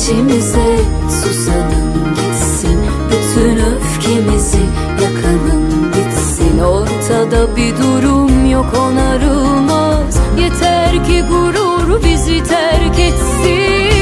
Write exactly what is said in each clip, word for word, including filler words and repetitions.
içimize, susalım gitsin. Bütün öfkemizi yakalım bitsin. Ortada bir durum yok, onarılmaz. Yeter ki gurur bizi terk etsin.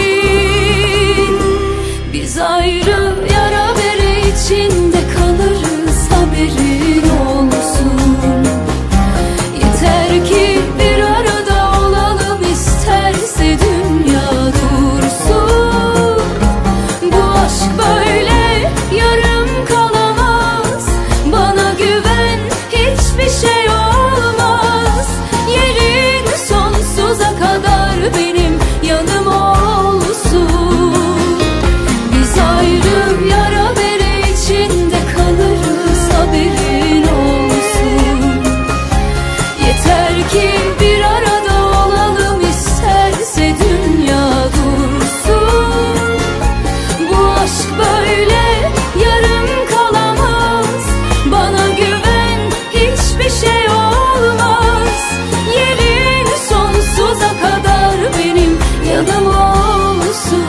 Biz ayrı yara bere içinde kalırız, haberin olsun. Yeter ki bir arada olalım, isterse dünya dursun. Bu aşk böyle yarım kalamaz. Bana güven, hiçbir şey olmaz. Yerin sonsuza kadar benim yanım olsun. Biz ayrı yara bere içinde kalırız, haberin olsun. Yeter ki bir arada olalım, isterse dünya dursun. Bu aşk böyle yarım kalamaz. Bana güven, hiçbir şey olmaz. Yerin sonsuza kadar benim yanım olsun.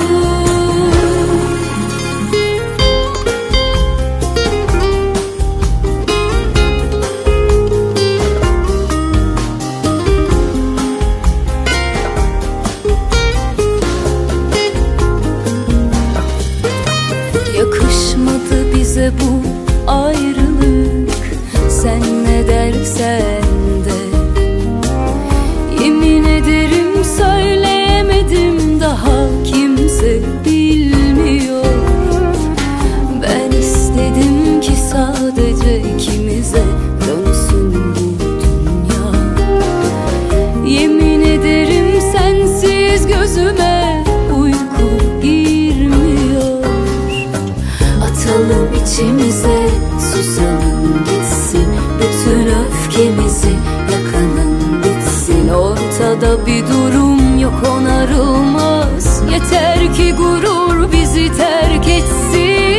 Yakışmadı bize bu ayrılık, sen ne dersen de. Yemin ederim söyleyemedim, daha kimse bilmiyor. Ben istedim ki sadece ikimize dönsün bu dünya. Yemin ederim sensiz gözüme uyku girmiyor. Atalım içimize, susalım gitsin. Bütün öfkemizi yakalım bitsin. Ortada bir durum yok, onarılmaz. Yeter ki gurur bizi terk etsin.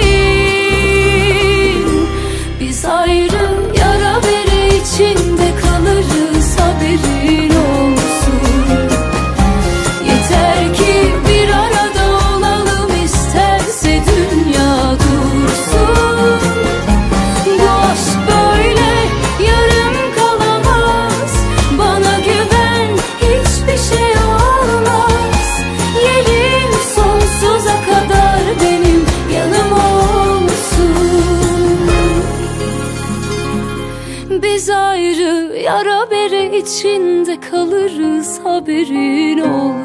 Biz ayrı yara bere içinde kalırız, haberin olsun. Yeter ki bir arada olalım, isterse dünya dursun. Bu aşk böyle yarım kalamaz. Bana güven, hiçbir şey olmaz. Yerin sonsuza kadar benim yanım olsun. Biz ayrı yara bere içinde kalırız, haberin olsun.